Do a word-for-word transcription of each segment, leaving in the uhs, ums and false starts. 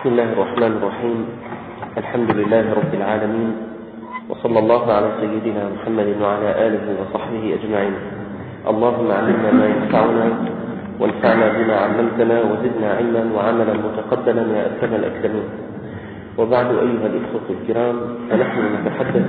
بسم الله الرحمن الرحيم. الحمد لله رب العالمين، وصلى الله على سيدنا محمد وعلى آله وصحبه أجمعين. اللهم علمنا ما ينفعنا وانفعنا بما علمتنا وزدنا علما وعملا متقبلا يا أكرم الأكرمين. وبعد أيها الإخوة الكرام، فنحن نتحدث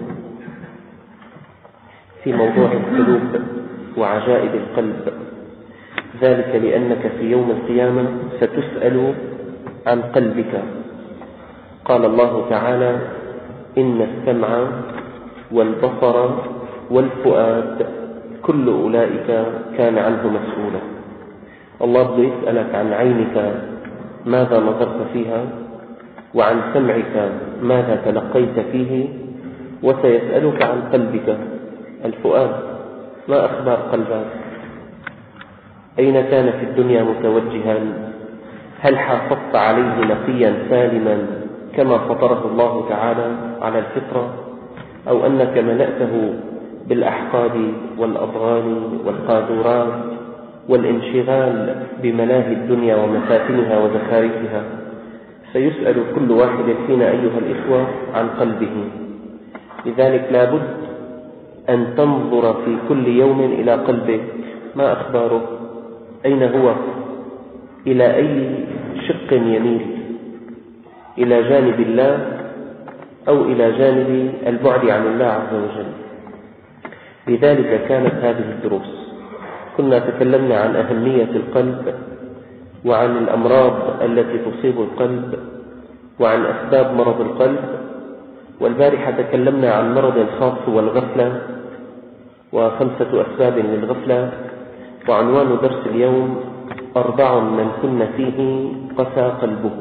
في موضوع القلوب وعجائب القلب، ذلك لأنك في يوم القيامة ستسأل عن قلبك. قال الله تعالى: إن السمع والبصر والفؤاد كل أولئك كان عنه مسؤولا. الله بده يسألك عن عينك ماذا نظرت فيها، وعن سمعك ماذا تلقيت فيه، وسيسألك عن قلبك الفؤاد، ما أخبار قلبك؟ أين كان في الدنيا متوجها؟ هل حافظت عليه نقيا سالما كما فطره الله تعالى على الفطرة، أو أنك ملأته بالأحقاد والأضغان والقاذورات والانشغال بملاهي الدنيا ومفاتنها وزخارفها؟ سيسأل كل واحد فينا أيها الإخوة عن قلبه. لذلك لا بد أن تنظر في كل يوم إلى قلبك، ما أخباره؟ أين هو؟ إلى أي شق يميل؟ إلى جانب الله أو إلى جانب البعد عن الله عز وجل؟ لذلك كانت هذه الدروس. كنا تكلمنا عن أهمية القلب، وعن الأمراض التي تصيب القلب، وعن أسباب مرض القلب. والبارحة تكلمنا عن مرض الخاص والغفلة، وخمسة أسباب للغفلة. وعنوان درس اليوم: أربع من كن فيه قسى قلبه.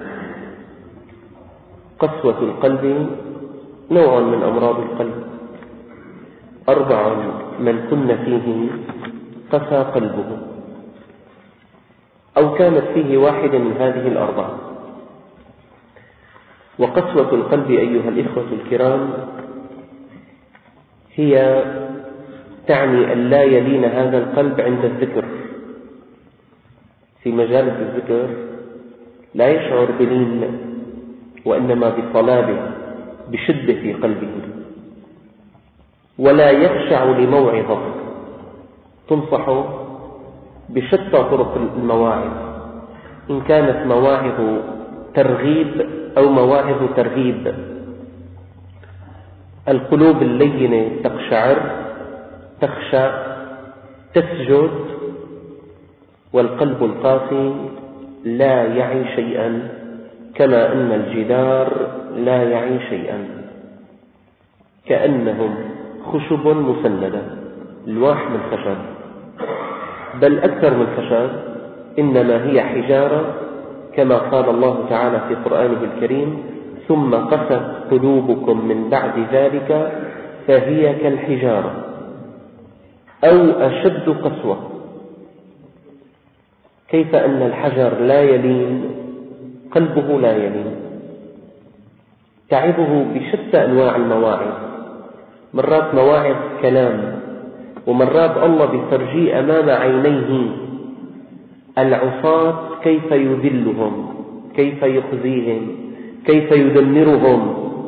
قسوة القلب نوع من أمراض القلب. أربع من كن فيه قسى قلبه، أو كانت فيه واحدة من هذه الأربعة. وقسوة القلب أيها الإخوة الكرام هي تعني أن لا يلين هذا القلب عند الذكر. في مجالس الذكر لا يشعر بلين، وإنما بصلابة، بشدة في قلبه، ولا يخشع لموعظة تنصح بشتى طرق المواعظ، إن كانت مواعظ ترغيب أو مواعظ ترهيب. القلوب اللينة تقشعر، تخشع، تسجد، والقلب القاسي لا يعي شيئا، كما أن الجدار لا يعي شيئا، كأنهم خشب مسندة، الواح من خشب، بل أكثر من خشب، إنما هي حجارة، كما قال الله تعالى في قرآنه الكريم: ثم قست قلوبكم من بعد ذلك فهي كالحجارة أو أشد قسوة. كيف أن الحجر لا يلين، قلبه لا يلين، تعبه بشتى أنواع المواعظ، مرات مواعظ كلام، ومرات الله بترجيه أمام عينيه العصاة كيف يذلهم، كيف يخزيهم، كيف يدمرهم،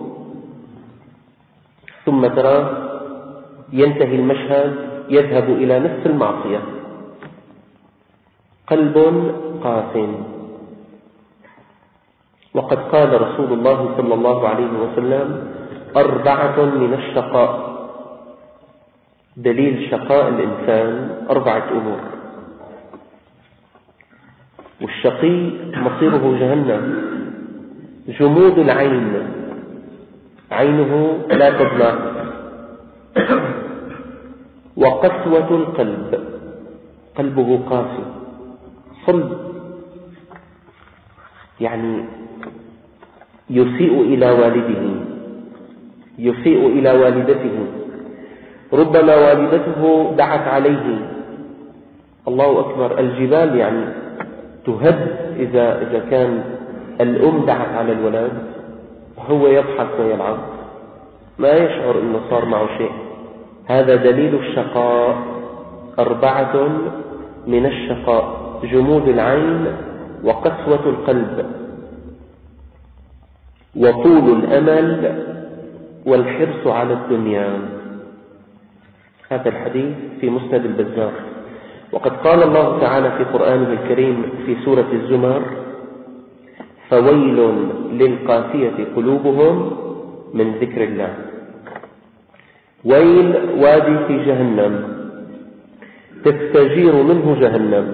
ثم ترى ينتهي المشهد يذهب إلى نفس المعصية. قلب قاس. وقد قال رسول الله صلى الله عليه وسلم: أربعة من الشقاء. دليل شقاء الإنسان أربعة أمور. والشقي مصيره جهنم. جمود العين، عينه لا تدمع. وقسوة القلب، قلبه قاسي صلب، يعني يسيء إلى والده، يسيء إلى والدته، ربما والدته دعت عليه. الله أكبر، الجبال يعني تهد إذا إذا كان الأم دعت على الولد، هو يضحك ويلعب، ما يشعر إنه صار معه شيء. هذا دليل الشقاء. أربعة من الشقاء: جمود العين، وقسوة القلب، وطول الأمل والحرص على الدنيا. هذا الحديث في مسند البزار. وقد قال الله تعالى في قرآنه الكريم في سورة الزمر: فويل للقاسية قلوبهم من ذكر الله. ويل وادي في جهنم تستجير منه جهنم.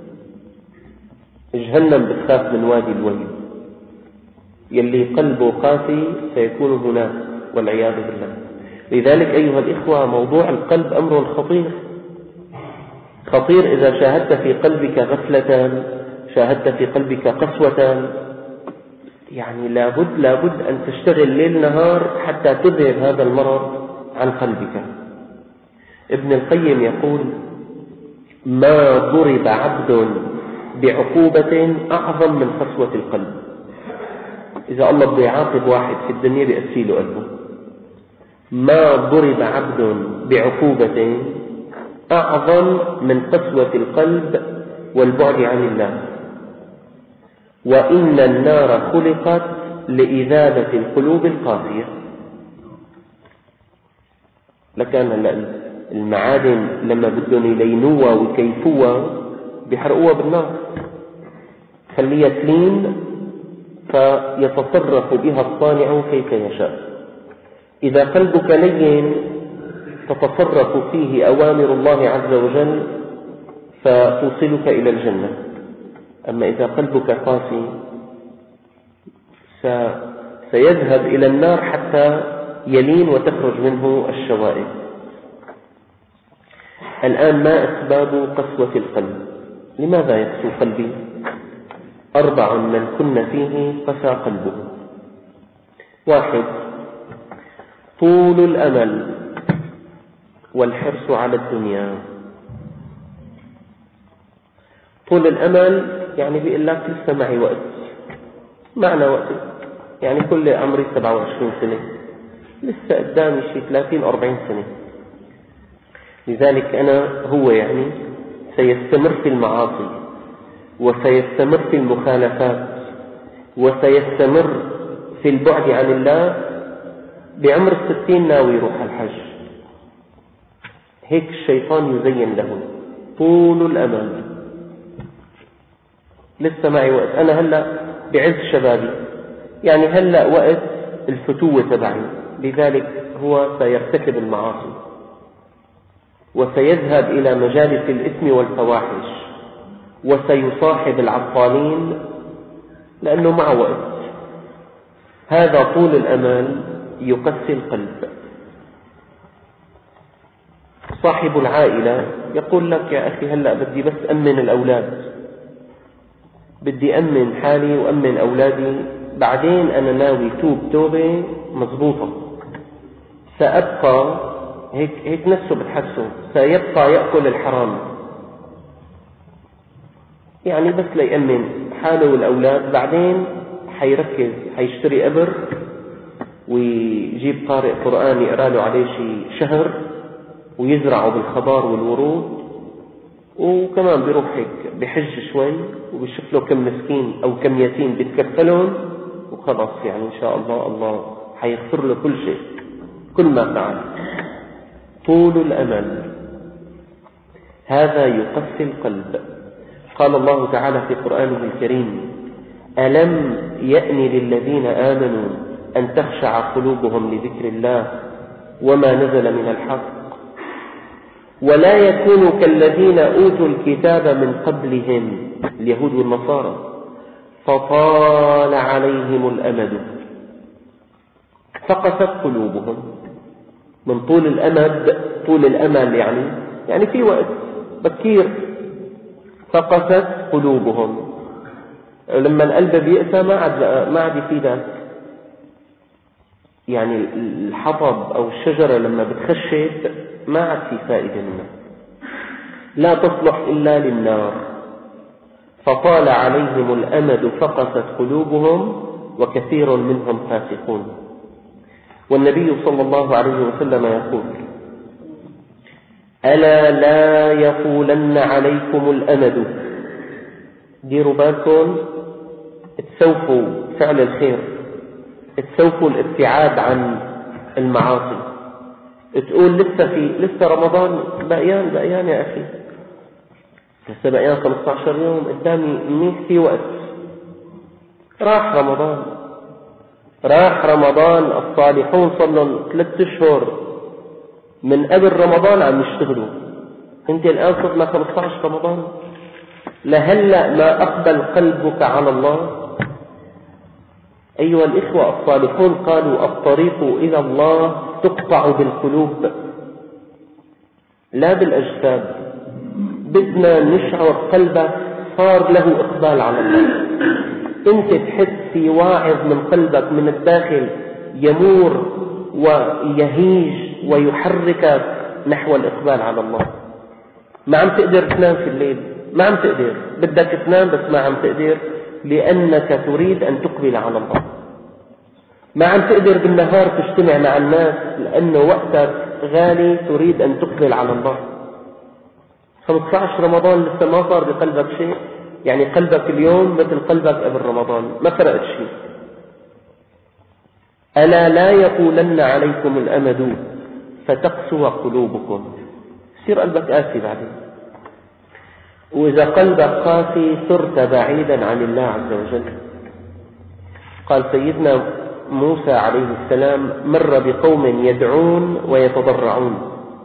جهنم بتخاف من وادي الويل. يلي قلبه قاسي سيكون هناك والعياذ بالله. لذلك أيها الإخوة، موضوع القلب أمر خطير خطير. إذا شاهدت في قلبك غفلة، شاهدت في قلبك قسوة، يعني لابد لابد أن تشتغل ليل نهار حتى تذهب هذا المرض عن قلبك. ابن القيم يقول: ما ضرب عبد بعقوبة أعظم من قسوة القلب. إذا الله بده يعاقب واحد في الدنيا بيأسي له قلبه. ما ضرب عبد بعقوبة أعظم من قسوة القلب والبعد عن الله. وإن النار خلقت لإذابة القلوب القاسية. لكن المعادن لما بدهم يلينوها ويكيفوها بيحرقوها بالنار، خليها تلين فيتصرف بها الصانع كيف يشاء. إذا قلبك لين تتصرف فيه أوامر الله عز وجل فتوصلك إلى الجنة. أما إذا قلبك قاسي سيذهب إلى النار حتى يلين وتخرج منه الشوائب. الآن ما أسباب قسوة القلب؟ لماذا يقسو قلبي؟ أربع من كن فيه قسى قلبه. واحد: طول الأمل والحرص على الدنيا. طول الأمل يعني بيقول لك لسه معي وقت، معنى وقت يعني كل عمري سبعة وعشرين سنة، لسه قدامي شيء ثلاثين أربعين سنة. لذلك أنا هو يعني سيستمر في المعاصي وسيستمر في المخالفات وسيستمر في البعد عن الله. بعمر الستين ناوي يروح الحج. هيك الشيطان يزين له طول الأمل. لسه معي وقت، أنا هلأ بعز شبابي، يعني هلأ وقت الفتوة تبعي. لذلك هو سيرتكب المعاصي وسيذهب إلى مجالس الإثم والفواحش وسيصاحب العطالين لأنه معه وقت. هذا طول الأمل يقسي القلب. صاحب العائلة يقول لك: يا أخي هلأ بدي بس أمن الأولاد، بدي أمن حالي وأمن أولادي، بعدين أنا ناوي توب توبة مضبوطة، سأبقى هيك هيك نفسه بتحسه سيبقى يأكل الحرام، يعني بس ليأمن حاله والأولاد. بعدين حيركز، حيشتري قبر ويجيب قارئ قرآن يقرأ له عليه شي شهر ويزرعه بالخضار والورود، وكمان بيروح هيك بحج شوي وبيشوف له كم مسكين أو كم يتيم بيتكفلهم، وخلاص يعني إن شاء الله الله حيغفر له كل شيء كل ما فعل. طول الأمل هذا يقسي القلب. قال الله تعالى في قرآنه الكريم: ألم يأن للذين آمنوا أن تخشع قلوبهم لذكر الله وما نزل من الحق ولا يكونوا كالذين أوتوا الكتاب من قبلهم اليهود والنصارى فطال عليهم الأمد فقست قلوبهم. من طول الأمد، طول الأمل يعني يعني في وقت بكير. فقست قلوبهم، لما القلب بيأسى ما عاد ما عاد يفيدك. يعني الحطب أو الشجرة لما بتخشب ما عاد في فائدة منها، لا تصلح إلا للنار. فطال عليهم الأمد فقست قلوبهم وكثير منهم فاسقون. والنبي صلى الله عليه وسلم يقول: ألا لا يطولن عليكم الأمد. ديروا بالكم، تسوفوا فعل الخير تسوفوا الابتعاد عن المعاصي، تقول لسه في لسه رمضان بقيان بقيان يا أخي، لسه بقيان خمسة عشر يوم قدامي، منيح في وقت. راح رمضان راح رمضان الصالحون صلوا ثلاثة أشهر من قبل رمضان عم يشتغلوا، انت الآن صرنا خمسة عشر رمضان، لهلأ ما أقبل قلبك على الله. أيها الإخوة الصالحون قالوا الطريق إلى الله تقطع بالقلوب لا بالأجساد. بدنا نشعر قلبك صار له إقبال على الله، انت تحس في واعظ من قلبك من الداخل يمور ويهيج ويحركك نحو الإقبال على الله. ما عم تقدر تنام في الليل، ما عم تقدر، بدك تنام بس ما عم تقدر لأنك تريد أن تقبل على الله. ما عم تقدر بالنهار تجتمع مع الناس لأنه وقتك غالي تريد أن تقبل على الله. خمسة عشر رمضان لسه ما صار بقلبك شيء، يعني قلبك اليوم مثل قلبك قبل رمضان، ما فرقت شيء. ألا لا يقولن عليكم الأمد فتقسو قلوبكم، يصير قلبك قاسي بعدين. وإذا قلبك قاسي صرت بعيدا عن الله عز وجل. قال سيدنا موسى عليه السلام مر بقوم يدعون ويتضرعون،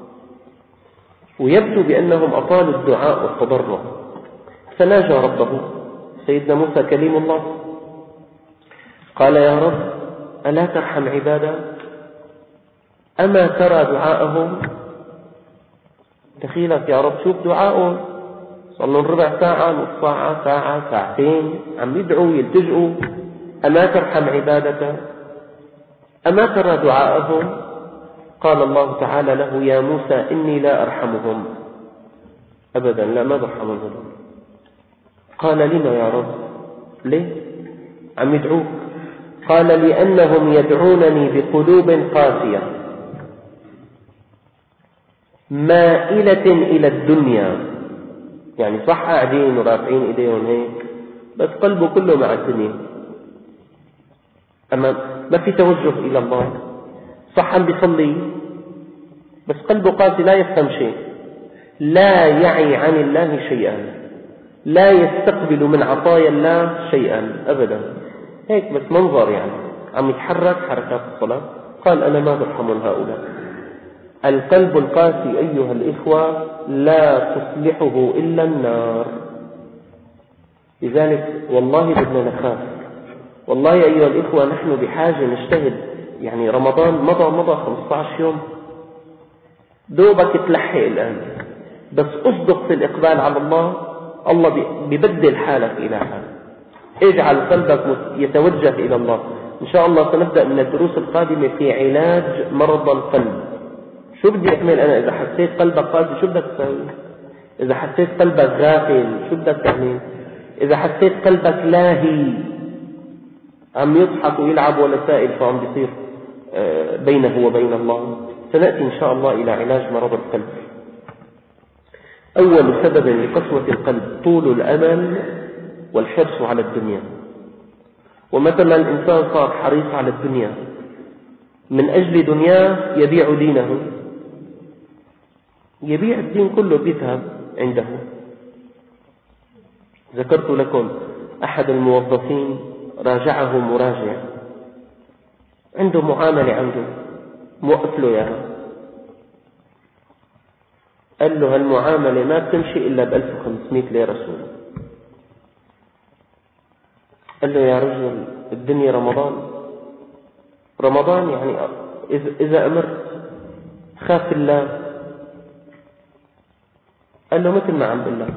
ويبدو بأنهم أطالوا الدعاء والتضرع، فناجى ربه. سيدنا موسى كليم الله قال يا رب ألا ترحم عبادك؟ أما ترى دعاءهم؟ دخيلك يا رب شوف دعاءهم، صلوا ربع ساعة نص ساعة ساعة ساعتين عم يدعوا يلتجئوا، أما ترحم عبادك؟ أما ترى دعاءهم؟ قال الله تعالى له يا موسى إني لا أرحمهم أبدا، لا ما برحمهم. قال لما يا رب؟ ليه عم يدعوك؟ قال لأنهم يدعونني بقلوب قاسية مائلة إلى الدنيا، يعني صح قاعدين ورافعين إيديهم هيك بس قلبه كله مع الدنيا، أما ما في توجه إلى الله. صح عم بيصلي بس قلبه قاسي، لا يفهم شيء، لا يعي عن الله شيئا، لا يستقبل من عطايا الله شيئا أبدا، هيك بس منظر يعني عم يتحرك حركات الصلاة. قال أنا ما برحم هؤلاء. القلب القاسي أيها الإخوة لا تصلحه إلا النار. لذلك والله بدنا نخاف، والله أيها الإخوة نحن بحاجة نجتهد. يعني رمضان مضى مضى خمسة عشر يوم، دوبك تلحق الآن، بس أصدق في الإقبال على الله، الله بيبدل حالك إلى حال. اجعل قلبك يتوجه إلى الله. إن شاء الله سنبدأ من الدروس القادمة في علاج مرض القلب. شو بدي أعمل أنا إذا حسيت قلبك قاسي؟ شو بدك تسوي؟ إذا حسيت قلبك غافل شو بدك تعمل؟ إذا حسيت قلبك لاهي عم يضحك ويلعب ولا سائل شو عم بيصير بينه وبين الله. سنأتي إن شاء الله إلى علاج مرض القلب. أول سبب لقسوة القلب طول الأمل والحرص على الدنيا. ومثلا الإنسان صار حريص على الدنيا، من أجل دنياه يبيع دينه، يبيع الدين كله بيذهب عنده. ذكرت لكم أحد الموظفين راجعه مراجع، عنده معاملة عنده موقف له إياها، قال له هالمعاملة ما بتمشي إلا بألف وخمسمائة ليرة سوري. قال له يا رجل الدنيا رمضان، رمضان يعني إذا أمرت خاف الله. قال له مثل ما عم بالله.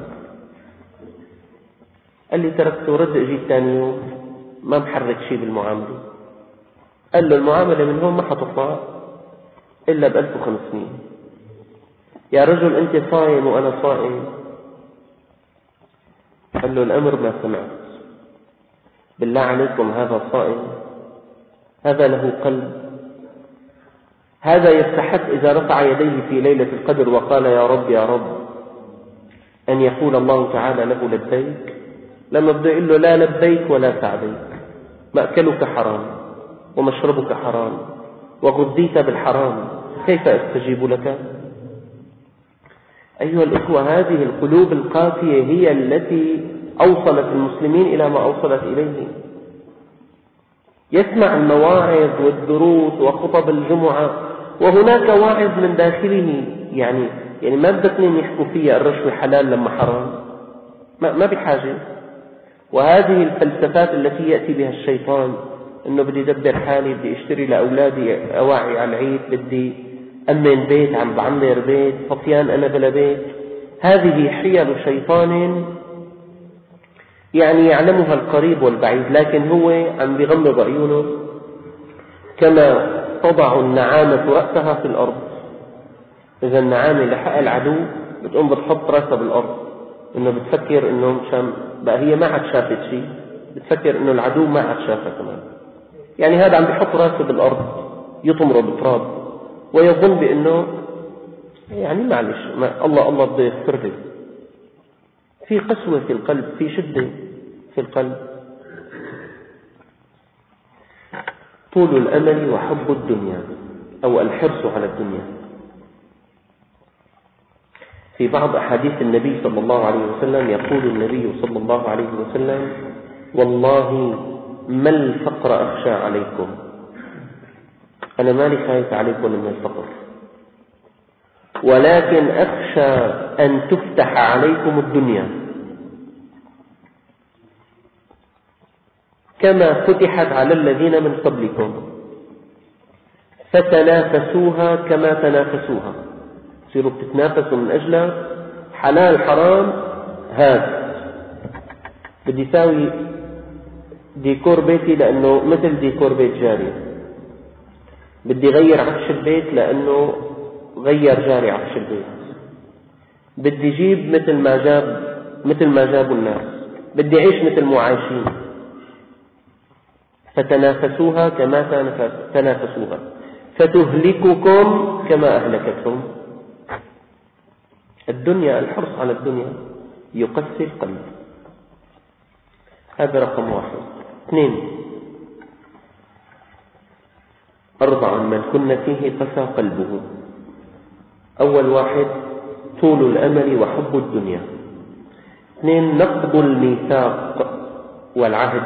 قال لي تركته ورد اجيت ثاني يوم ما محرك شيء بالمعاملة. قال له المعاملة من هون ما حتطلع إلا بألف وخمسمائة. يا رجل أنت صائم وأنا صائم. قال له الأمر ما سمعت، بالله عليكم هذا صائم، هذا له قلب، هذا يستحق إذا رفع يديه في ليلة القدر وقال يا رب يا رب أن يقول الله تعالى له لبيك، لما بده يقول له لا لبيك ولا سعديك، مأكلك حرام، ومشربك حرام وغذيت بالحرام، كيف أستجيب لك؟ أيها الإخوة، هذه القلوب القاسية هي التي أوصلت المسلمين إلى ما أوصلت إليه. يسمع المواعظ والدروس وخطب الجمعة وهناك واعظ من داخله، يعني يعني ما بدك اثنين يحكوا فيها الرشوة حلال لما حرام، ما, ما بحاجة. وهذه الفلسفات التي يأتي بها الشيطان، إنه بدي أدبر حالي، بدي أشتري لأولادي أواعي على العيد، بدي أمن بيت، عم بعمر بيت، صفيان أنا بلا بيت، هذه حيل شيطان يعني يعلمها القريب والبعيد، لكن هو عم بيغمض عيونه كما تضع النعامة رأسها في الأرض. إذا النعامة لحق العدو بتقوم بتحط رأسها بالأرض، إنه بتفكر إنه مشان بقى هي ما عاد شافت شيء، بتفكر إنه العدو ما عاد شافها كمان. يعني هذا عم بيحط رأسه بالأرض يطمر بالتراب ويظن بأنه يعني معلش ما الله الله بده يغفر لي. في قسوة في القلب، في شدة في القلب. طول الأمل وحب الدنيا أو الحرص على الدنيا. في بعض أحاديث النبي صلى الله عليه وسلم يقول النبي صلى الله عليه وسلم: والله ما الفقر أخشى عليكم، أنا مالي خايف عليكم من الفقر، ولكن أخشى أن تفتح عليكم الدنيا كما فتحت على الذين من قبلكم فتنافسوها كما تنافسوها، تصيروا بتتنافسوا من أجلها، حلال حرام، هذا بدي ساوي ديكور بيتي لأنه مثل ديكور بيت جاري، بدي غير عفش البيت لأنه غير جاري عفش البيت، بدي جيب مثل ما جاب مثل ما جابوا الناس، بدي أعيش مثل ما عايشين. فتنافسوها كما تنافسوها فتهلككم كما أهلكتهم. الدنيا، الحرص على الدنيا يقسي القلب. هذا رقم واحد. اثنين، أربعا من كن فيه قسى قلبه. أول واحد طول الأمل وحب الدنيا. اثنين، نقض الميثاق والعهد.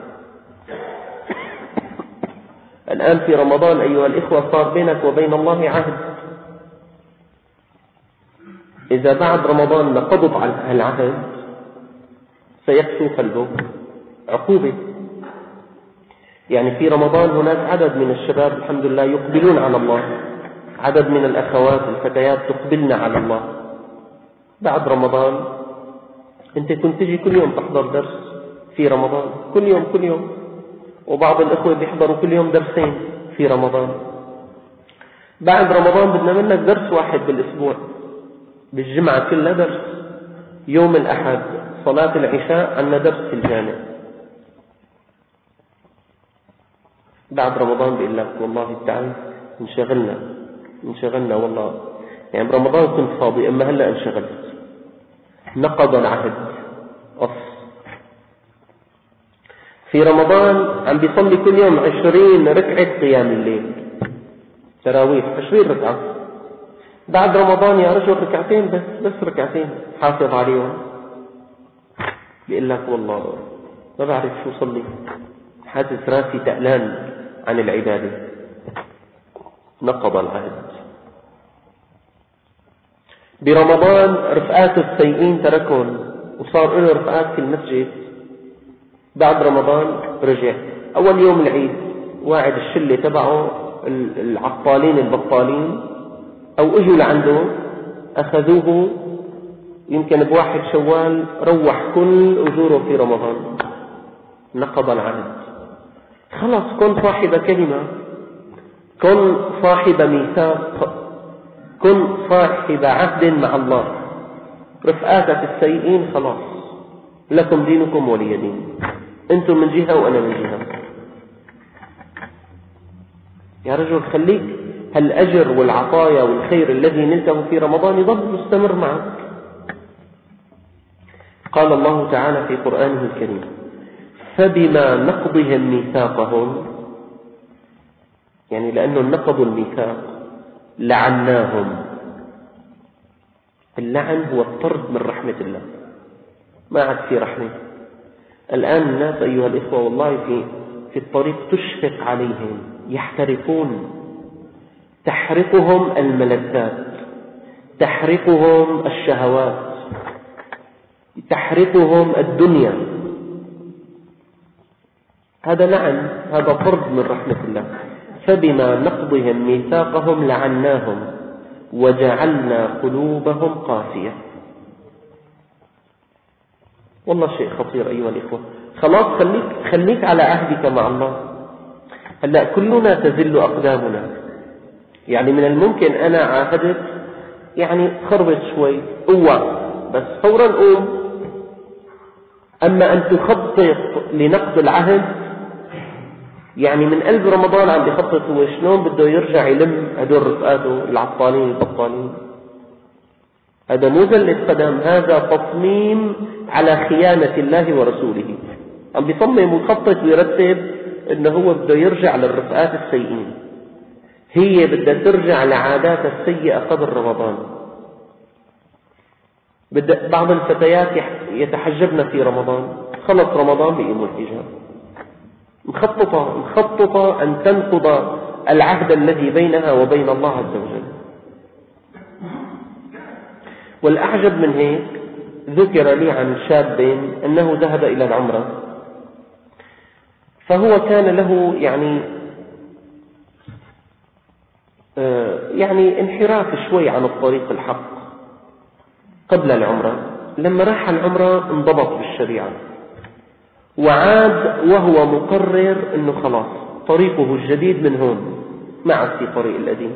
الآن في رمضان أيها الإخوة صار بينك وبين الله عهد، إذا بعد رمضان نقضت على العهد سيقسو قلبه، عقوبة. يعني في رمضان هناك عدد من الشباب الحمد لله يقبلون على الله، عدد من الأخوات الفتيات تقبلن على الله. بعد رمضان أنت كنت تجي كل يوم تحضر درس في رمضان، كل يوم كل يوم، وبعض الأخوة بيحضروا كل يوم درسين في رمضان. بعد رمضان بدنا منك درس واحد بالأسبوع، بالجمعة كلها درس، يوم الأحد صلاة العشاء عنا درس في الجامع. بعد رمضان بيقول لك والله تعال انشغلنا انشغلنا والله، يعني برمضان كنت فاضي أما هلأ انشغلت. نقض العهد. أص في رمضان عم بيصلي كل يوم عشرين ركعة قيام الليل، تراويح عشرين ركعة. بعد رمضان يا رجل ركعتين بس، بس ركعتين حافظ عليهم، بيقول لك والله ما بعرف شو صلي، حاسس راسي تقلان عن العبادة. نقض العهد. برمضان رفقات السيئين تركهم وصار له رفقات في المسجد. بعد رمضان رجع أول يوم العيد واعد الشلة تبعه العطالين البطالين، أو اجوا لعنده أخذوه يمكن بواحد شوال، روح كل أجوره في رمضان. نقض العهد. خلاص كن صاحب كلمة، كن صاحب ميثاق، كن صاحب عهد مع الله. رفقاتك السيئين خلاص لكم دينكم ولي دين، انتم من جهة وأنا من جهة. يا رجل خليك هالأجر والعطايا والخير الذي نلته في رمضان يضل مستمر معك. قال الله تعالى في قرآنه الكريم: فبما نقضهم ميثاقهم يعني لأنه نقضوا الميثاق لعناهم. اللعن هو الطرد من رحمة الله، ما عاد في رحمة. الآن الناس أيها الإخوة والله في في الطريق تشفق عليهم، يحترقون، تحرقهم الملذات، تحرقهم الشهوات، تحرقهم الدنيا. هذا لعن، هذا طرد من رحمة الله. فبما نقضهم ميثاقهم لعناهم وجعلنا قلوبهم قاسية. والله شيء خطير أيها الإخوة. خلاص خليك, خليك على عهدك مع الله. هلأ كلنا تزل أقدامنا، يعني من الممكن أنا عاهدت يعني خربت شوي قوة بس فورا قوم. أما أن تخطط لنقض العهد، يعني من قلب رمضان عم بيخطط هو شلون بده يرجع يلم هدول رفقاته العطالين البطالين. هذا مو زلة قدم، هذا تصميم على خيانة الله ورسوله. عم بيصمم ويخطط ويرتب انه هو بده يرجع للرفقات السيئين، هي بدها ترجع لعاداتها السيئة قبل رمضان. بدأ بعض الفتيات يتحجبن في رمضان، خلص رمضان بيقيموا الحجاب. مخططة مخططة أن تنقض العهد الذي بينها وبين الله عز وجل. والأعجب من هيك ذكر لي عن شاب أنه ذهب إلى العمرة، فهو كان له يعني آه يعني انحراف شوي عن الطريق الحق قبل العمرة. لما راح العمرة انضبط بالشريعة وعاد وهو مقرر أنه خلاص طريقه الجديد من هون، ما عاد في طريق القديم.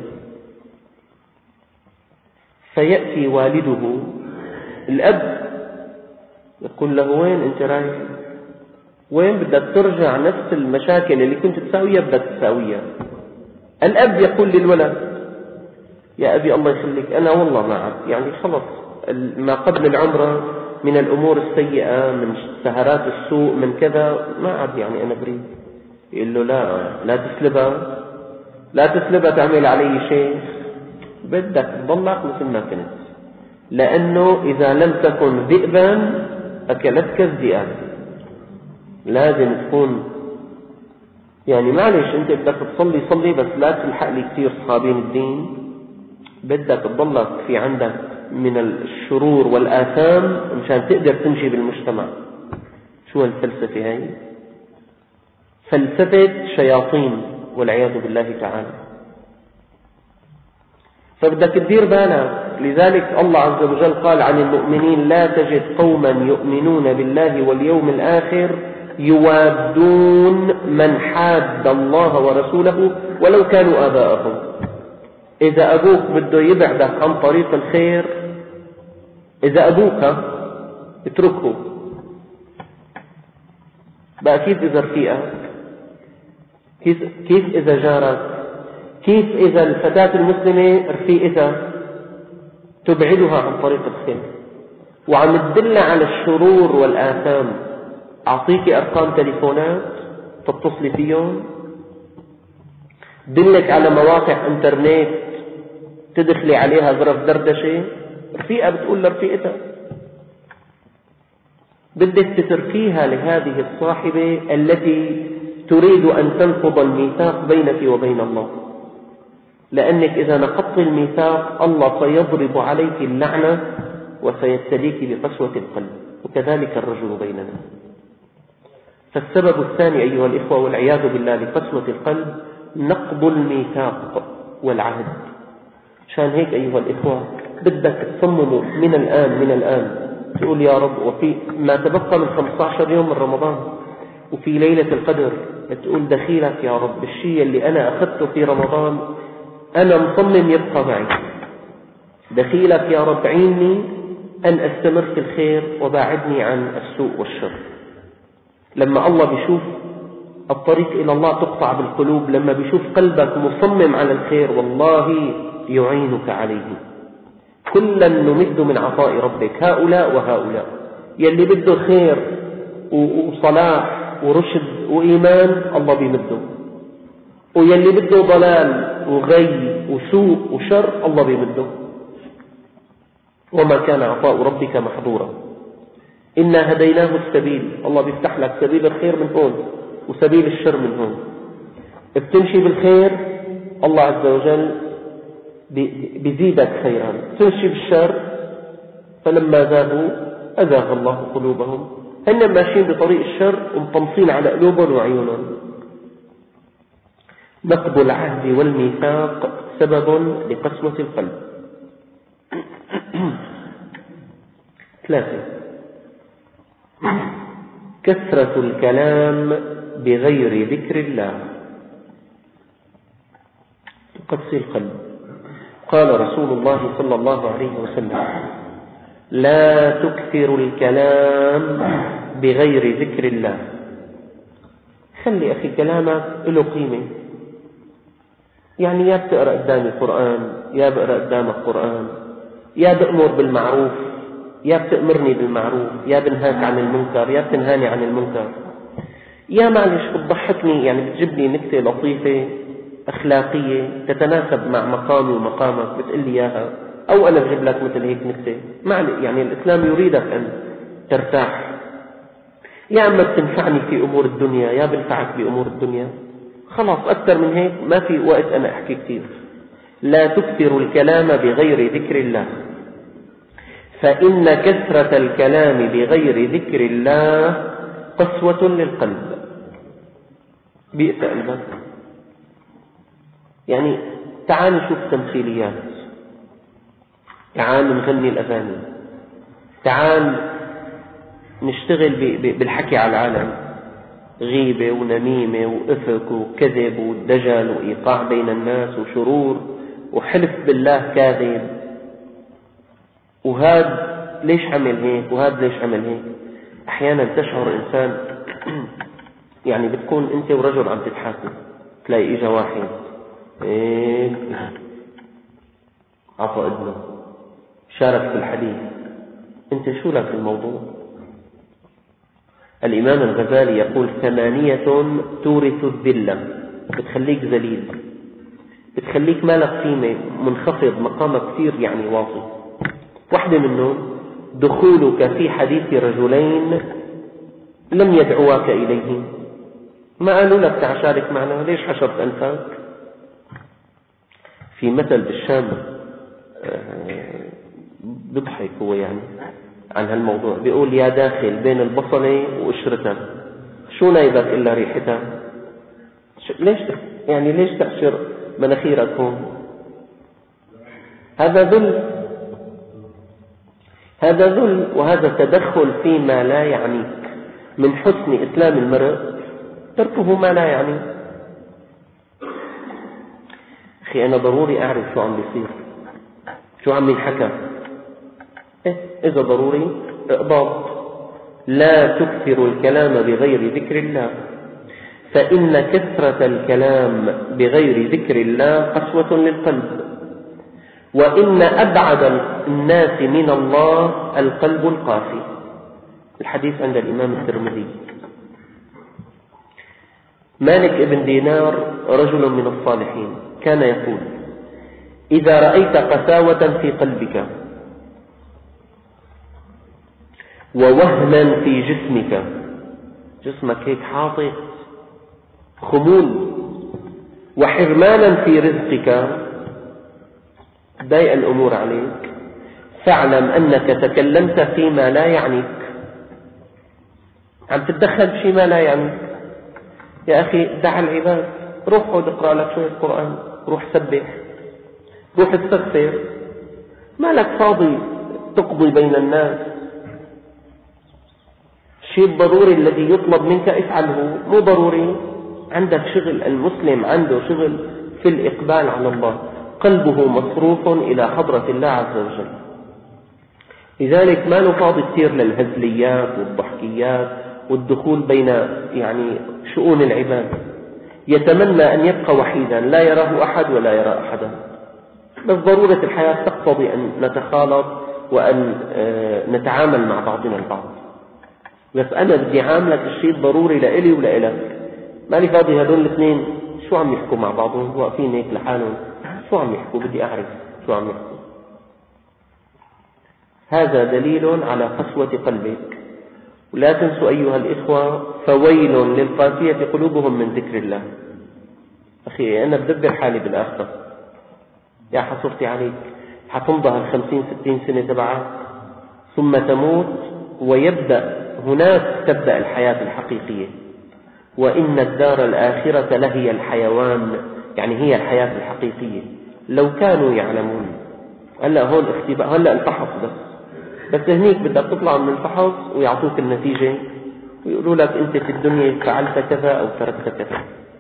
فيأتي والده الأب يقول له وين أنت رايح؟ وين بدك ترجع نفس المشاكل اللي كنت تساويها بدك تساويها؟ الأب يقول للولد يا أبي الله يخليك أنا والله ما عاد يعني خلص ما قبل العمرة من الأمور السيئة، من سهرات السوء، من كذا، ما عاد يعني أنا بريد. يقول له لا لا تسلبها، لا تسلبها تعمل علي شيء، بدك تضلك مثل ما كنت، لأنه إذا لم تكن ذئبا أكلتك الذئاب. لازم تكون يعني معلش أنت بدك تصلي صلي بس لا تلحق لي كثير صحابين الدين، بدك تضلك في عندك من الشرور والآثام مشان تقدر تمشي بالمجتمع. شو الفلسفة هاي؟ فلسفة شياطين والعياذ بالله تعالى. فبدك تدير بالك. لذلك الله عز وجل قال عن المؤمنين لا تجد قوما يؤمنون بالله واليوم الآخر يوادون من حاد الله ورسوله ولو كانوا آباءهم. إذا أبوك بده يبعدك عن طريق الخير، إذا أبوك اتركه، بقى كيف إذا رفيقك؟ كيف, كيف إذا جارك؟ كيف إذا الفتاة المسلمة رفيقتها تبعدها عن طريق الخير وعم تدل على الشرور والآثام؟ أعطيك أرقام تليفونات تتصلي فيهم، دلك على مواقع انترنت تدخلي عليها ظرف دردشة، رفيقة بتقول لرفيقتها. بدك تتركيها لهذه الصاحبة التي تريد أن تنقض الميثاق بينك وبين الله، لأنك إذا نقضت الميثاق الله سيضرب عليك اللعنة وسيبتليك بقسوة القلب، وكذلك الرجل بيننا. فالسبب الثاني أيها الإخوة والعياذ بالله لقسوة القلب نقض الميثاق والعهد. عشان هيك أيها الإخوة بدك تصمموا من الآن من الآن تقول يا رب، وفي ما تبقى من خمسة عشر يوم من رمضان وفي ليلة القدر تقول دخيلك يا رب الشيء اللي أنا أخذته في رمضان أنا مصمم يبقى معي، دخيلك يا رب عيني أن أستمر في الخير وباعدني عن السوء والشر. لما الله بيشوف الطريق إلى الله تقطع بالقلوب، لما بيشوف قلبك مصمم على الخير والله يعينك عليه. كلا نمد من عطاء ربك هؤلاء وهؤلاء. يلي بده خير وصلاح ورشد وإيمان الله بيمده. ويلي بده ضلال وغي وسوء وشر الله بيمده. وما كان عطاء ربك محظورا إنا هديناه السبيل، الله بيفتح لك سبيل الخير من هون وسبيل الشر من هون. بتمشي بالخير الله عز وجل بيزيدك خيرا، تمشي بالشر فلما زاغوا أزاغ الله قلوبهم. هن ماشيين بطريق الشر ومطمسين على قلوبهم وعيونهم. نقض العهد والميثاق سبب لقسوة القلب. ثلاثة، كثرة الكلام بغير ذكر الله تقسي القلب. قال رسول الله صلى الله عليه وسلم لا تكثر الكلام بغير ذكر الله. خلي أخي كلامك له قيمة، يعني يا بتقرأ قدام القرآن، يا بقرأ قدامك قرآن، يا بأمر بالمعروف، يا بتأمرني بالمعروف، يا بنهاك عن المنكر، يا بتنهاني عن المنكر، يا معلش بتضحكني، يعني بتجيبني نكتة لطيفة أخلاقية تتناسب مع مقامي ومقامك بتقول لي إياها، أو أنا بجيب لك مثل هيك نكتة. يعني الإسلام يريدك أن ترتاح. يا أما بتنفعني في أمور الدنيا، يا بنفعك بأمور الدنيا. خلاص أكثر من هيك ما في وقت أنا أحكي كثير. لا تكثر الكلام بغير ذكر الله فإن كثرة الكلام بغير ذكر الله قسوة للقلب. بئس قلبك. يعني تعال نشوف تمثيليات، تعال نغني الأغاني، تعال نشتغل بالحكي على العالم، غيبة ونميمة وإفك وكذب ودجل وإيقاع بين الناس وشرور وحلف بالله كاذب، وهذا ليش عمل هيك وهذا ليش عمل هيك. أحيانا تشعر إنسان يعني بتكون أنت ورجل عم تتحاسب، تلاقي إجا واحد إيه عطى إذنه شارك في الحديث، أنت شو لك الموضوع؟ الإمام الغزالي يقول ثمانية تورث الذلة، بتخليك ذليل، بتخليك مالك قيمة، منخفض، مقامك كثير يعني واطي. واحدة منهم دخولك في حديث رجلين لم يدعواك إليه، ما قالوا لك تعال شارك معنا، ليش حشرت أنفاك؟ في مثل بالشام بضحك هو يعني عن هالموضوع، بيقول يا داخل بين البصلة وقشرتها شو نايبك إلا ريحتها؟ ليش يعني ليش تأشر مناخيرك هون؟ هذا ذل، هذا ذل، وهذا تدخل فيما لا يعنيك. من حسن إسلام المرء تركه ما لا يعني. أخي أنا ضروري أعرف شو عم بيصير، شو عم ينحكى. إيه إذا ضروري إقباض. لا تكثر الكلام بغير ذكر الله فإن كثرة الكلام بغير ذكر الله قسوة للقلب. وإن أبعد الناس من الله القلب القاسي. الحديث عند الإمام الترمذي. مالك ابن دينار رجل من الصالحين كان يقول إذا رأيت قساوة في قلبك ووهنا في جسمك، جسمك هيك حاطط خمول، وحرمانا في رزقك، ضيق الأمور عليك، فاعلم أنك تكلمت فيما لا يعنيك، عم تتدخل بشيء ما لا يعنيك. يا أخي دع العباد، روح اقرأ لك شوية قرآن، روح سبح، روح استغفر، ما لك فاضي تقضي بين الناس. الشيء الضروري الذي يطلب منك افعله، مو ضروري عندك شغل. المسلم عنده شغل في الإقبال على الله، قلبه مصروف إلى حضرة الله عز وجل. لذلك ما نفاضي كثير للهزليات والضحكيات والدخول بين يعني شؤون العباد. يتمنى أن يبقى وحيدا لا يراه أحد ولا يرى أحدا، بس ضرورة الحياة تقتضي أن نتخالط وأن نتعامل مع بعضنا البعض. بس أنا بدي عاملك الشيء الضروري لإلي ولإلك، مالي فاضي هدول الاثنين شو عم يحكوا مع بعضهم واقفين هيك لحالهم، شو عم يحكوا؟ بدي أعرف شو عم يحكوا. هذا دليل على قسوة قلبك. ولا تنسوا أيها الإخوة، فويل للقاسية قلوبهم من ذكر الله. أخي أنا بدبر حالي بالآخرة، يا حصرتي عليك، حتمضى الخمسين ستين سنة تبعك ثم تموت، ويبدأ هناك تبدأ الحياة الحقيقية. وإن الدار الآخرة لهي الحيوان، يعني هي الحياة الحقيقية. لو كانوا يعلمون. هلأ هون اختباء، هلأ الفحص بس بس هنيك بدك تطلع من الفحص ويعطوك النتيجة ويقولوا لك أنت في الدنيا فعلت كذا أو تركت كذا.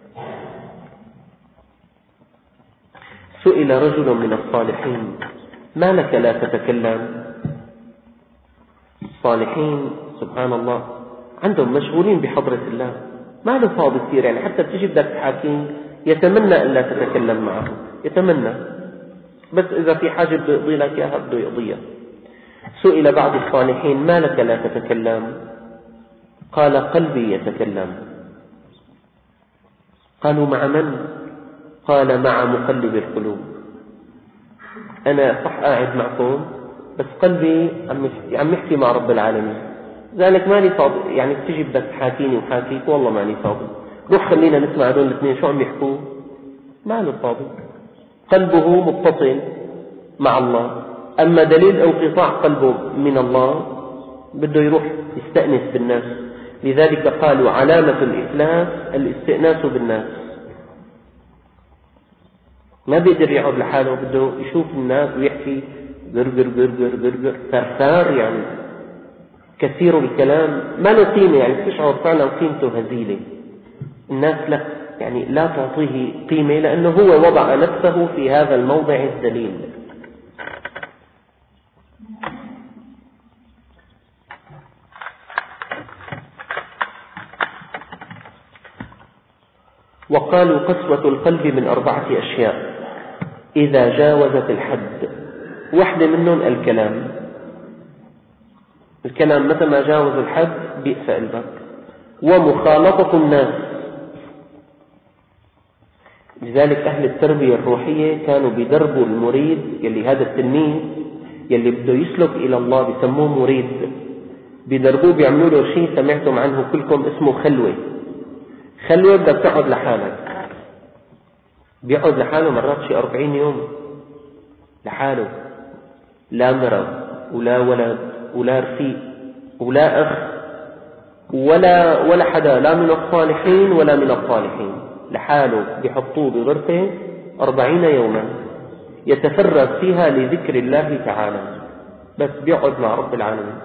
سئل رجل من الصالحين: ما لك لا تتكلم؟ الصالحين سبحان الله عندهم مشغولين بحضرة الله، ما له فاضي كثير، يعني حتى بتجي بدك تحاكيه يتمنى أن لا تتكلم معه، يتمنى، بس إذا في حاجة بده يقضي لك إياها بده يقضيها. سئل بعض الصالحين: ما لك لا تتكلم؟ قال: قلبي يتكلم. قالوا: مع من؟ قال: مع مقلب القلوب. أنا صح قاعد معكم بس قلبي عم يحكي مع رب العالمين، ذلك مالي فاضي، يعني بتجي بدك تحاكيني وحاكيك والله مالي فاضي، روح خلينا نسمع هذول الاثنين شو عم يحكوا. ماله فاضي، قلبه متصل مع الله. أما دليل انقطاع قلبه من الله بده يروح يستأنس بالناس. لذلك قالوا علامة الإفلاس الاستئناس بالناس. ما بيقدر يقعد لحاله، بده يشوف الناس ويحكي قرقر قرقر قرقر ثرثار، يعني كثير الكلام ما له قيمة، يعني تشعر فعلا قيمته هزيلة. الناس لا يعني لا تعطيه قيمة لأنه هو وضع نفسه في هذا الموضع الذليل. وقالوا قسوة القلب من أربعة أشياء إذا جاوزت الحد. واحدة منهم الكلام. الكلام متى ما جاوز الحد بئس قلبك. ومخالطة الناس. لذلك أهل التربية الروحية كانوا بدربوا المريد، يلي هذا التلميذ يلي بده يسلك إلى الله بسموه مريد، بدربوه بيعملوا له شيء سمعتم عنه كلكم اسمه خلوة. خلوة بدك تقعد لحالك، بيقعد لحاله مرات شي أربعين يوم لحاله، لا مرض ولا ولد ولا رفيق ولا أخ ولا ولا حدا، لا من الصالحين ولا من الصالحين، لحاله بيحطوه بغرفة أربعين يوما يتفرغ فيها لذكر الله تعالى، بس بيقعد مع رب العالمين.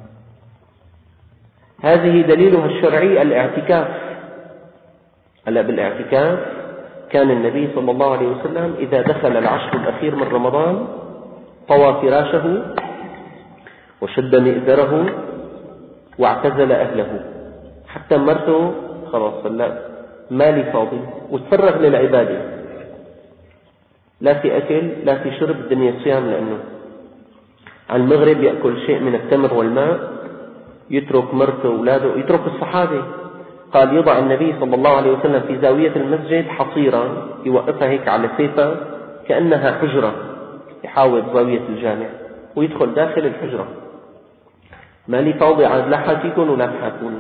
هذه دليلها الشرعي الاعتكاف. هلا بالاعتكاف كان النبي صلى الله عليه وسلم إذا دخل العشر الأخير من رمضان طوى فراشه وشد مئزره واعتزل أهله، حتى مرته خلاص لا مالي فاضي، وتفرغ للعبادة، لا في أكل لا في شرب، الدنيا صيام، لأنه على المغرب يأكل شيء من التمر والماء، يترك مرته وأولاده، يترك الصحابة. قال يضع النبي صلى الله عليه وسلم في زاوية المسجد حصيرا يوقفها هيك على سيفة كأنها حجرة يحاول زاوية الجامع، ويدخل داخل الحجرة. مالي فاضي عاد لا حاكيكم ولا تحاكون.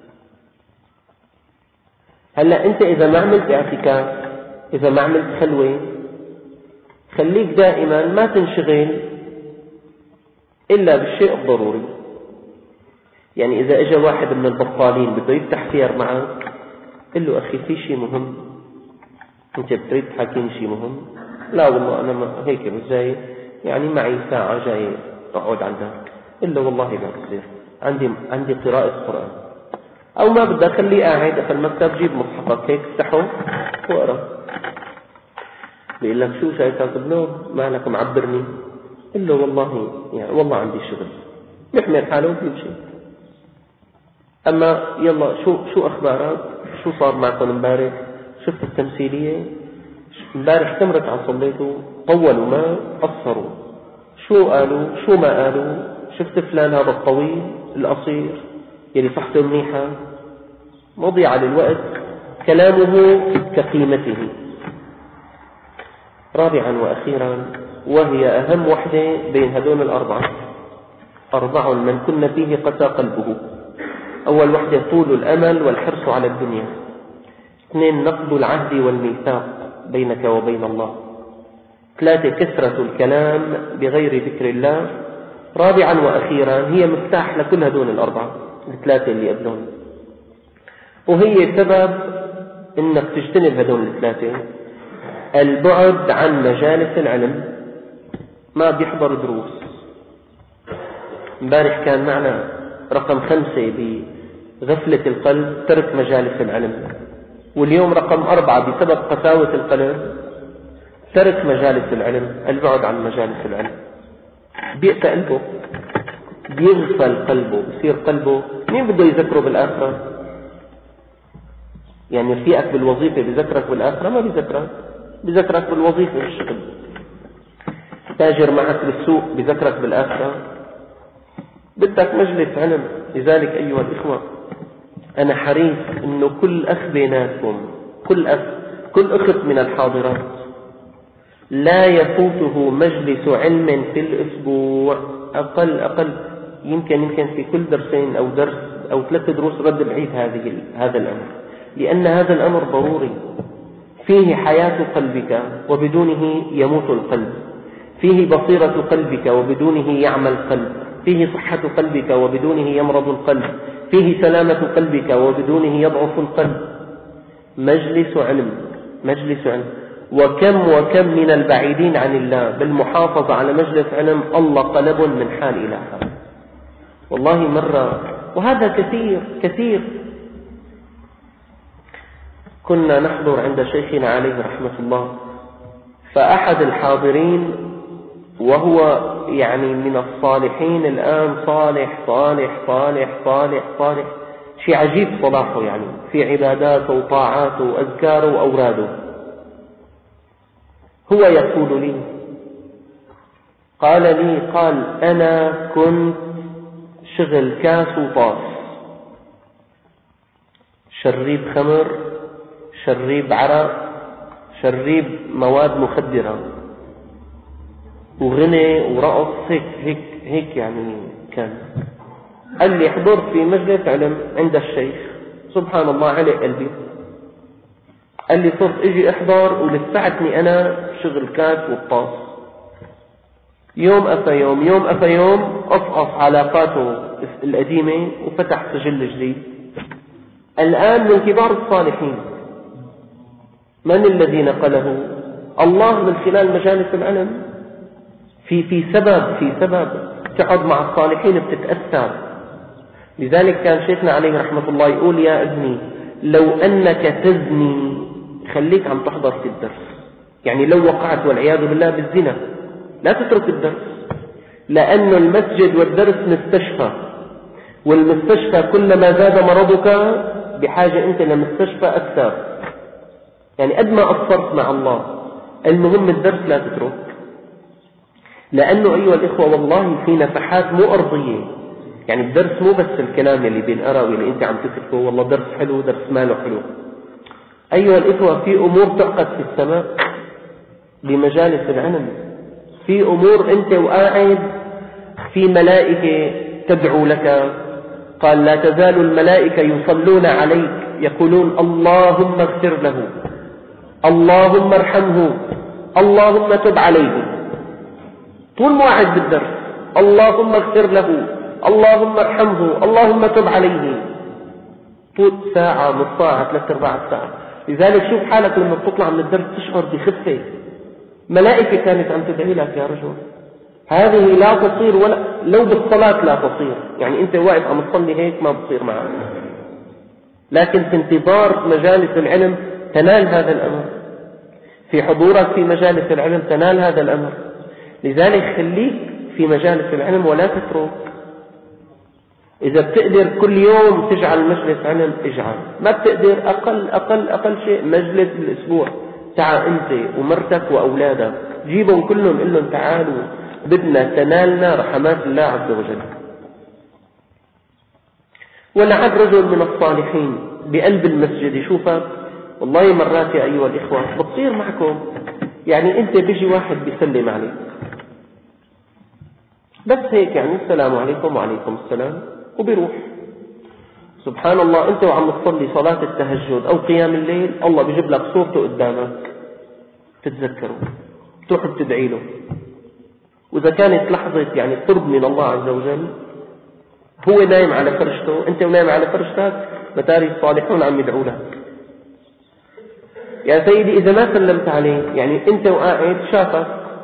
هلا أنت إذا ما عملت اعتكاف، إذا ما عملت خلوة، خليك دائما ما تنشغل إلا بالشيء الضروري. يعني إذا إجا واحد من البطالين بده يفتح خيار معك، قل له أخي في شيء مهم، أنت بتريد تحاكيني شيء مهم؟ لا والله أنا ما هيك بس جاي، يعني معي ساعة جاي أقعد عندك. قل له والله ما بصير، عندي عندي قراءة قرآن. أو ما بدك خليه قاعد في المكتب، جيب مصحفك هيك افتحه واقرأ. بيقول لك شو شايفك؟ ابنه مالك معبرني؟ قل له والله يعني والله عندي شغل، يحمل حاله ويمشي. أما يلا شو شو أخبارك؟ شو صار معكم امبارح؟ شفت التمثيلية؟ امبارح كم ركعة صليتوا؟ طولوا ما قصروا؟ شو قالوا؟ شو ما قالوا؟ شفت فلان هذا الطويل القصير يلي صحته منيحة؟ مضيعة للوقت كلامه كقيمته. رابعا وأخيرا، وهي أهم وحدة بين هذول الأربعة، أربع من كن فيه قسى قلبه. أول وحدة طول الأمل والحرص على الدنيا. اثنين نقض العهد والميثاق بينك وبين الله. ثلاثة كثرة الكلام بغير ذكر الله. رابعا وأخيرا هي مفتاح لكل هذول الأربعة الثلاثة اللي قبلهم، وهي سبب إنك تجتنب هذول الثلاثة: البعد عن مجالس العلم. ما بيحضر دروس. امبارح كان معنا رقم خمسة بغفلة القلب، ترك مجالس العلم. واليوم رقم أربعة بسبب قساوة القلب، ترك مجالس العلم، البعد عن مجالس العلم. بيأتى قلبه، بيغفل قلبه، بصير قلبه مين بده يذكره بالآخرة؟ يعني رفيقك بالوظيفة بذكرك بالآخرة؟ ما بذكرك، بذكرك بالوظيفة والشغل. تاجر معك بالسوق بذكرك بالآخرة؟ بدك مجلس علم. لذلك أيها الإخوة، أنا حريص إنه كل أخ بيناتكم، كل أخ كل أخت من الحاضرات لا يفوته مجلس علم في الأسبوع، أقل أقل يمكن يمكن في كل درسين أو درس أو ثلاث دروس رد بعيد هذه هذا الأمر، لأن هذا الأمر ضروري. فيه حياة قلبك وبدونه يموت القلب، فيه بصيرة قلبك وبدونه يعمى القلب، فيه صحة قلبك وبدونه يمرض القلب، فيه سلامة قلبك وبدونه يضعف القلب. مجلس علم، مجلس علم. وكم وكم من البعيدين عن الله بالمحافظة على مجلس علم الله قلب من حال إلى حال. والله مرة، وهذا كثير كثير. كنا نحضر عند شيخنا عليه رحمة الله، فأحد الحاضرين وهو يعني من الصالحين الآن، صالح صالح صالح صالح صالح، شيء عجيب صلاحه، يعني في عباداته وطاعاته وأذكاره وأوراده. هو يقول لي، قال لي قال أنا كنت شغل كاس وطاس، شريب خمر، شريب عرق، شريب مواد مخدرة، وغنى ورقص، هيك هيك هيك يعني كان. قال لي حضرت في مجلس علم عند الشيخ، سبحان الله على قلبي. قال لي صرت اجي احضر ولسعتني انا شغل كاس والطاس. يوم افى يوم يوم افى يوم قصقص علاقاته القديمة وفتح سجل جديد. الآن من كبار الصالحين. من الذي نقله؟ الله من خلال مجالس العلم. في في سبب في سبب تقعد مع الصالحين بتتأثر. لذلك كان شيخنا عليه رحمة الله يقول: يا ابني لو أنك تزني خليك عم تحضر في الدرس. يعني لو وقعت والعياذ بالله بالزنا لا تترك الدرس، لأن المسجد والدرس مستشفى، والمستشفى كلما زاد مرضك بحاجة أنت لمستشفى أكثر. يعني قد ما قصرت مع الله، المهم الدرس لا تترك. لأنه أيها الإخوة والله في نفحات مو أرضية. يعني الدرس مو بس الكلام اللي بينقرأ واللي أنت عم تتركه والله درس حلو درس ماله حلو. أيها الإخوة في أمور تعقد في السماء بمجالس العلم. في أمور أنت وقاعد في ملائكة تدعو لك. قال: لا تزال الملائكة يصلون عليك يقولون اللهم اغفر له، اللهم ارحمه، اللهم تب عليه. طول ما قاعد بالدرس اللهم اغفر له، اللهم ارحمه، اللهم تب عليه. طول ساعة، نص ساعة، ثلاث أرباع ساعة. لذلك شوف حالك لما تطلع من الدرس تشعر بخفة. ملائكة كانت عم تدعي لك يا رجل. هذه لا تصير ولا لو بالصلاة لا تصير. يعني أنت واقف عم تصلي هيك ما بتصير معك، لكن في انتظار مجالس العلم تنال هذا الأمر. في حضورك في مجالس العلم تنال هذا الأمر. لذلك خليك في مجالس العلم ولا تترك. إذا بتقدر كل يوم تجعل مجلس علم اجعل، ما بتقدر أقل أقل أقل شيء مجلس بالأسبوع. تعال أنت ومرتك وأولادك جيبهم كلهم قل لهم تعالوا بدنا تنالنا رحمات الله عز وجل. ولعد رجل من الصالحين بقلب المسجد يشوفك والله مرات يا أيها الإخوة بتصير معكم، يعني أنت بيجي واحد بيسلم عليك بس هيك، يعني السلام عليكم وعليكم السلام وبيروح. سبحان الله، أنت وعم تصلي صلاة التهجد أو قيام الليل، الله بيجيب لك صورته قدامك تتذكره، تروح تدعي له. وإذا كانت لحظة يعني قرب من الله عز وجل، هو نايم على فرشته، أنت نايم على فرشتك، متاري الصالحون عم يدعوا لك. يا سيدي إذا ما سلمت عليه، يعني أنت وقاعد شافك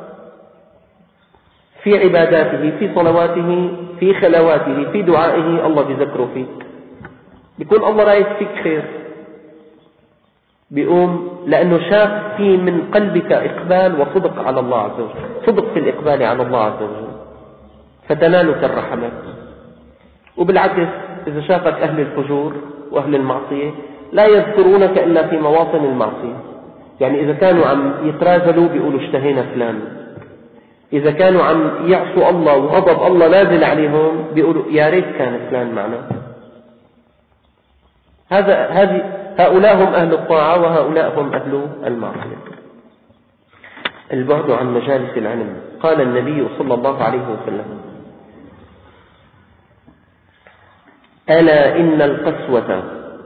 في عباداته، في صلواته، في خلواته، في دعائه، الله بيذكره فيك، بيكون الله رايد فيك خير، بيقوم لأنه شاف في من قلبك إقبال وصدق على الله عز وجل، صدق في الإقبال على الله عز وجل، فتنالك الرحمات. وبالعكس إذا شافك أهل الفجور وأهل المعصية لا يذكرونك إلا في مواطن المعصية، يعني إذا كانوا عم يتراجلوا بيقولوا اشتهينا فلان، إذا كانوا عم يعصوا الله وغضب الله نازل عليهم بيقولوا يا ريت كان فلان معنا. هذا هذه هؤلاء هم أهل الطاعة وهؤلاء هم أهل المعصية. البعد عن مجالس العلم. قال النبي صلى الله عليه وسلم: ألا إن القسوة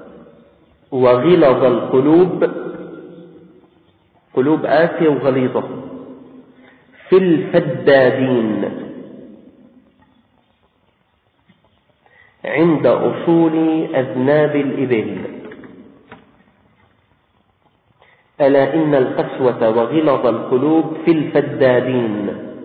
وغلظ القلوب، قلوب آسية وغليظة، في الفدادين عند أصول أذناب الإبل. ألا إن القسوة وغلظ القلوب في الفدادين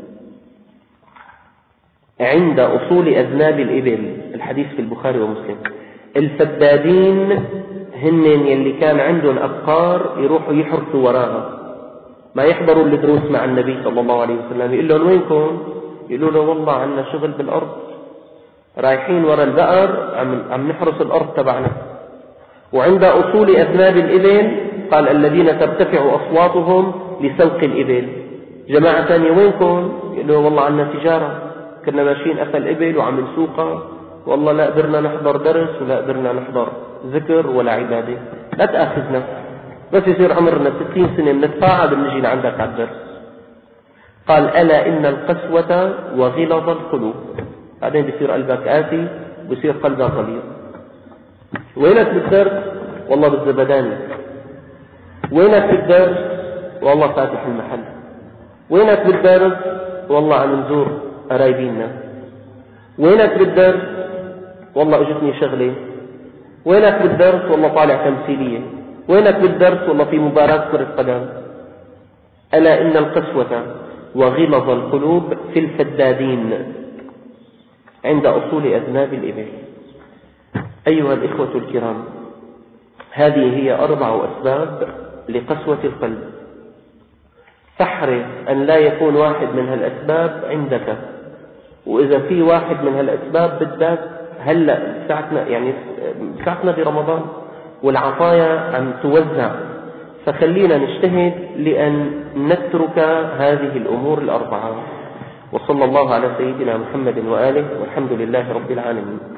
عند أصول أذناب الإبل. الحديث في البخاري ومسلم. الفدادين هن يلي كان عندهم أبقار يروحوا يحرثوا وراها، ما يحضروا الدروس مع النبي صلى الله عليه وسلم، يقول لهم وينكم؟ يقولوا له والله عنا شغل بالأرض، رايحين وراء البقر عم, عم نحرس الأرض تبعنا. وعند أصول أذناب الإبل قال الذين ترتفع أصواتهم لسوق الإبل. جماعة ثانية وينكم؟ يقولوا والله عنا تجارة، كنا ماشيين أثى الإبل وعم نسوقها، والله لا قدرنا نحضر درس ولا قدرنا نحضر ذكر ولا عبادة، لا تأخذنا، بس يصير عمرنا ستين سنة بنتقاعد بنجي لعندك على الدرس. قال ألا إن القسوة وغلظ القلوب، بعدين بيصير قلبك آسي بيصير قلبك غليظ. وينك بالدرس؟ والله بالزبداني. وينك بالدرس؟ والله فاتح المحل. وينك بالدرس؟ والله عم نزور قرايبينا. وينك بالدرس؟ والله اجتني شغلة. وينك بالدرس؟ والله طالع تمثيلية. وينك بالدرس؟ والله في مباراة كرة قدم. ألا إن القسوة وغلظ القلوب في الفدادين عند أصول أذناب الإبل. أيها الإخوة الكرام، هذه هي أربع أسباب لقسوة القلب، فاحرص أن لا يكون واحد من هالأسباب عندك. وإذا في واحد من هالأسباب بدك هلأ ساعتنا، يعني ساعتنا برمضان والعطايا عم توزع، فخلينا نجتهد لأن نترك هذه الأمور الأربعة. وصلى الله على سيدنا محمد وآله، والحمد لله رب العالمين.